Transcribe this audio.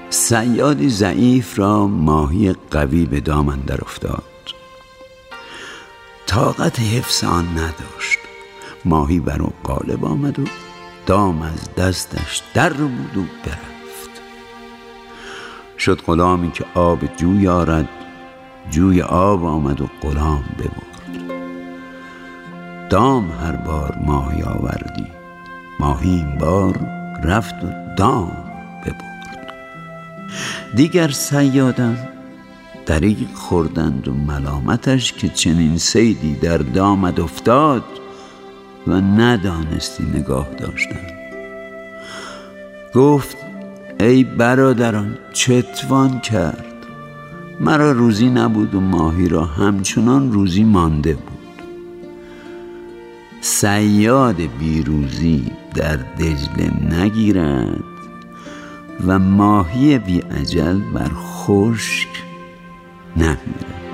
صیادی ضعیف را ماهی قوی به دام اندر افتاد. طاقت حفظ آن نداشت. ماهی بر او غالب آمد و دام از دستش در بود و برفت. شد غلامی که آب جوی آرد، جوی آب آمد و غلام ببرد. دام هر بار ماهی آوردی، ماهی این بار رفت و دام ببرد. دیگر صیادان دریغ خوردند و ملامتش که چنین صیدی در دامت افتاد و ندانستی نگاه داشتن. گفت ای برادران، چتوان کرد؟ مرا روزی نبود و ماهی را همچنان روزی مانده بود. صیاد بیروزی در دجله نگیرد و ماهی بی اجل بر خشک نمیرد.